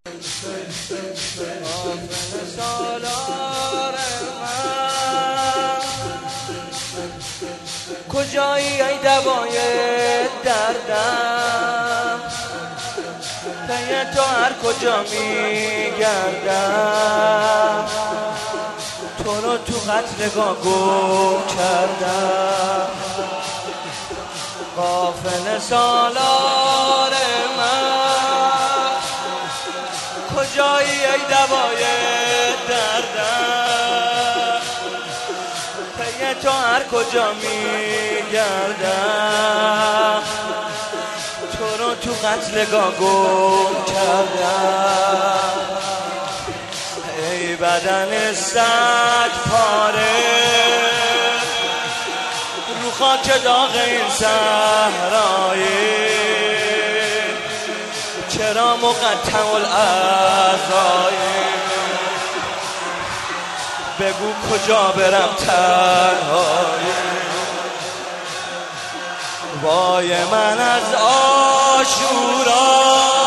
غافل سالار من کجایی ای دوای دردم پی تو هر کجا میگردم تو رو تو قتلگاه گم کردم غافل سالار من کجایی ای دوای دردم پی تو هر کجا میگردم تو رو تو قتلگاه گم کردم ای بدن صد پاره رو خاک داغ این صحرایی چرا مقطع الاعضایی بگو کجا برم تنهایی وای من از عاشورا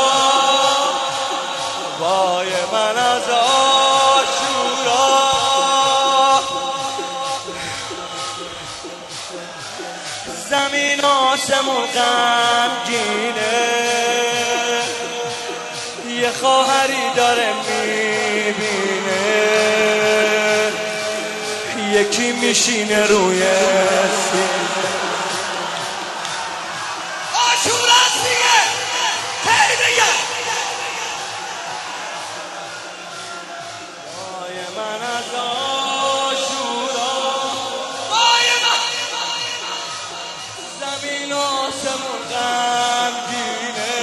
وای من از عاشورا زمین آسمون غمگینه یه خواهری داره میبینه یکی میشینه روی سینه آشوراست دیگه هی دیگه وای من از آشورا وای من زمین آسمون غمگینه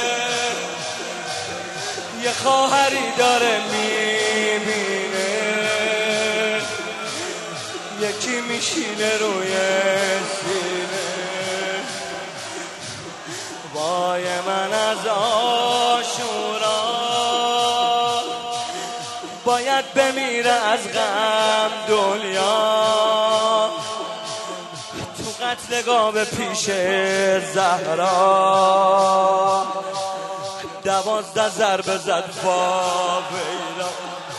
یه خواهری داره میبینه یکی میشینه روی سینه وای من از عاشورا باید بمیره از غم دنیا تو قتلگاه به پیش زهرا 12 ضربه زد با بیرا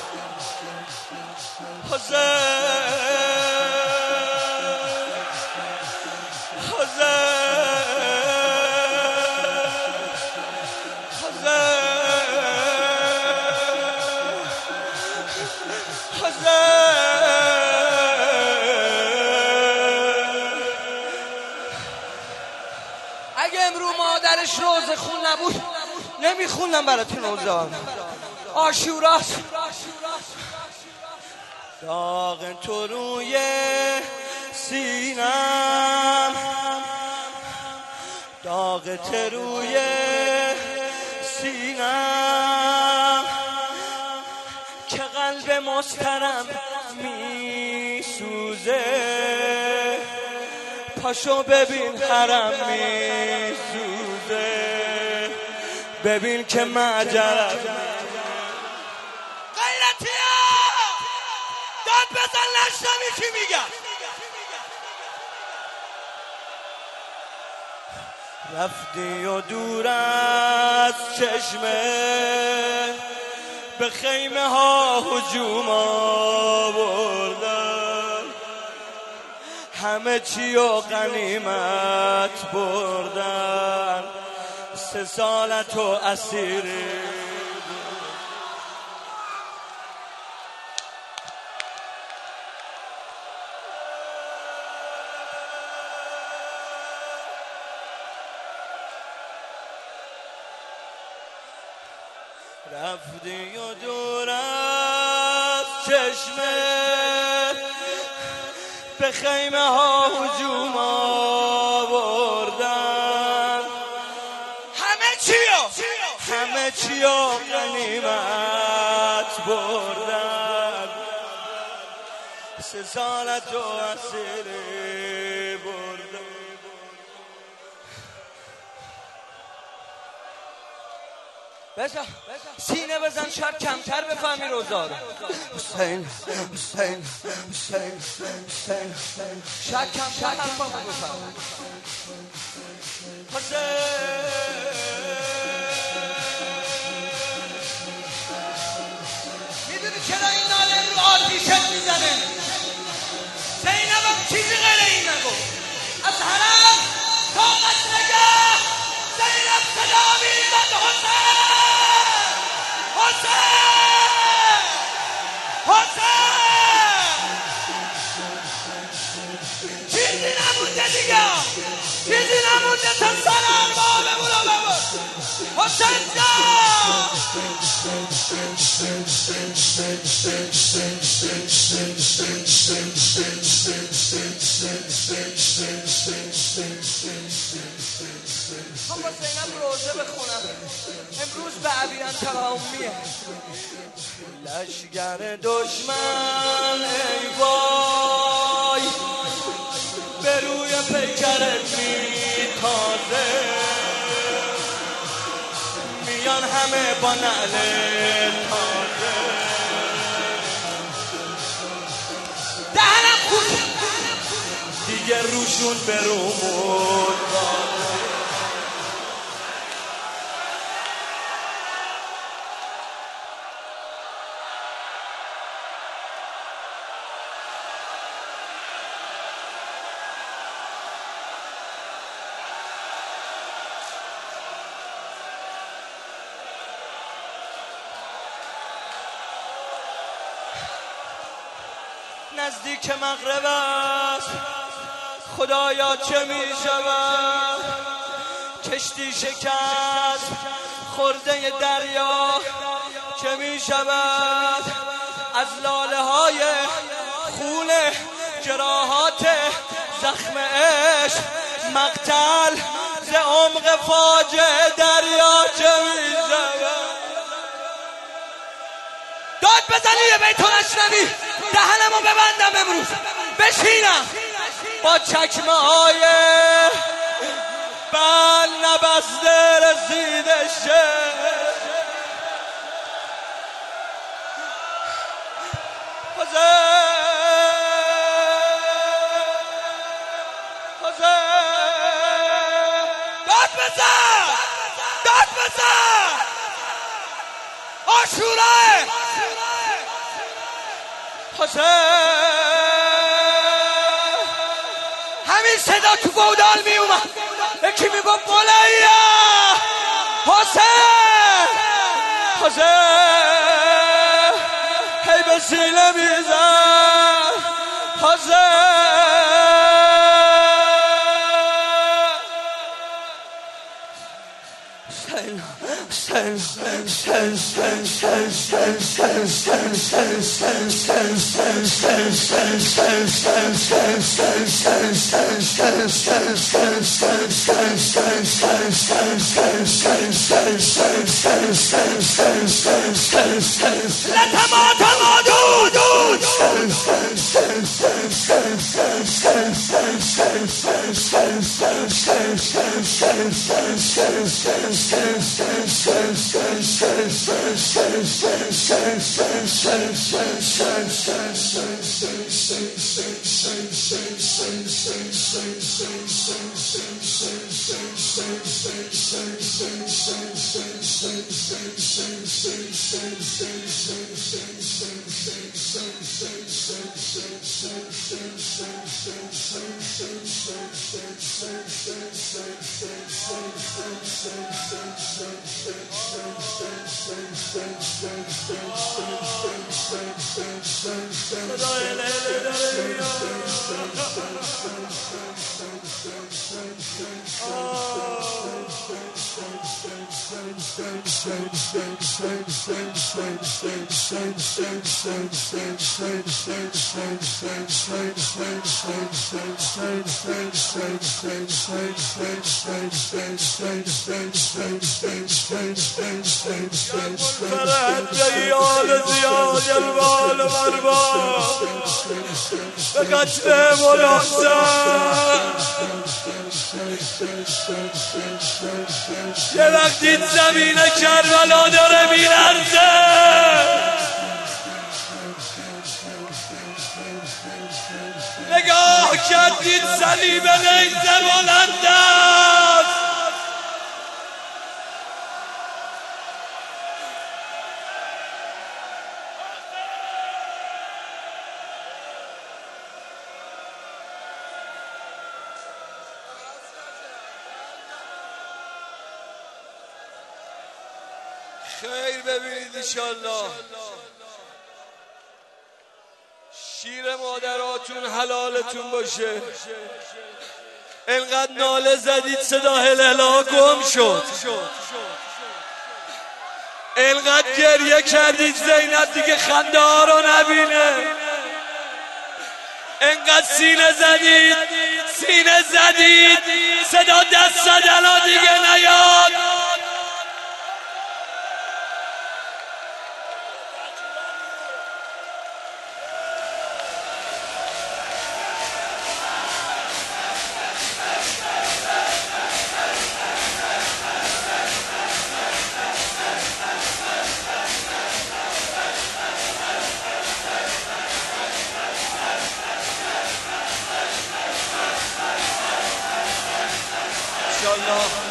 اگه امرو مادرش روزه خون نبود نمیخوندم براتون اوزار آشوراست داغ تو روی سینم داغ تو روی سینم که قلب مسترم میسوزه پاشو ببین حرم میسوزه ببین که معجرم غیرتی ها داد بزن نشنمی چی میگم رفتی و دور از چشمه به خیمه ها هجوم آوردن همه چی و غنیمت بردن 3 سال تو اسیری رفتی و دور از چشمه به خیمه ها هجوم آوردن همه چی و غنیمت بردن 3 سال تو اسیری بردن بزن سینه بزن شاید کمتر بفهمی روزارو حسین حسین حسین حسین شاید کمتر حرفامو بفهمی حسین حرم طاقت نگه زینب صدا میزد حسین حسین حسین چیزی نمونده دیگه چیزی نمونده تا سر ارباب بمونه حسین جان هم حسینم روزه بخونم امروز به عبیان تقاومیه لشگر دشمن ای وای به روی پیکرت میتازه میان همه با نعل تازه دهنم خود دیگه روشون برومون نزدیک مغرب است خدایا چه می شود کشتی شکست خورده دریا چه می شود از لاله های خون جراحات زخم عشق مقتل ز عمق فاجعه دریا چه می شود داد بزنی یه بیت الاشنوی دهنمو ببندم امروز بشینم با چکمه های بل نبسته رسیده شه داد بزن داد بزن آشورای حسین همین صدا تو گودال می اومد یکی می گفت بولیا حسین حسین هی به سینه میزن حسین یه وقتی زمین کربلا داره میلرزه نگاه کردید صلیب نیزه بلند است خیر ببینید انشالله. شیر مادراتون حلالتون باشه. انقدر ناله زدید صدا هلهله گم شد. انقدر گریه کردید زینب دیگه خنده ها رو نبینه. انقدر سینه زدید صدا دست زدن ها دیگه نیاد. انشالله